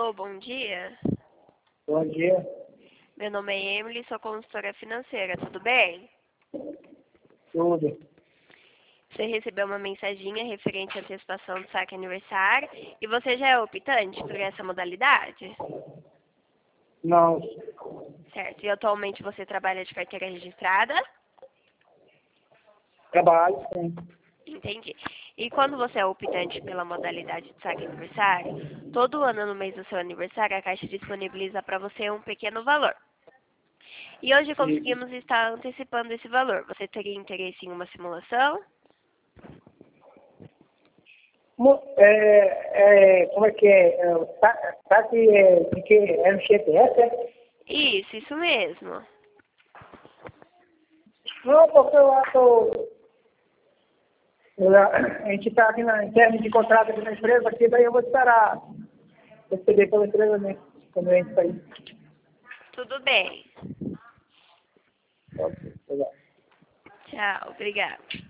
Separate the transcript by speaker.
Speaker 1: Alô, bom dia.
Speaker 2: Bom dia.
Speaker 1: Meu nome é Emily, sou consultora financeira, tudo bem?
Speaker 2: Tudo.
Speaker 1: Você recebeu uma mensaginha referente à antecipação do saque aniversário e você já é optante por essa modalidade?
Speaker 2: Não.
Speaker 1: Certo. E atualmente você trabalha de carteira registrada?
Speaker 2: Trabalho, sim.
Speaker 1: Entendi. E quando você é optante pela modalidade de saque aniversário, todo ano no mês do seu aniversário a Caixa disponibiliza para você um pequeno valor. E hoje
Speaker 2: Sim.
Speaker 1: conseguimos estar antecipando esse valor. Você teria interesse em uma simulação?
Speaker 2: Como é que é? Táxi é no GPS, é?
Speaker 1: Isso mesmo.
Speaker 2: Não, porque a gente está aqui em termos de contrato aqui na empresa, aqui, daí eu vou esperar receber pela empresa mesmo, quando a gente sair.
Speaker 1: Tudo bem.
Speaker 2: Ok, legal.
Speaker 1: Tchau, obrigada.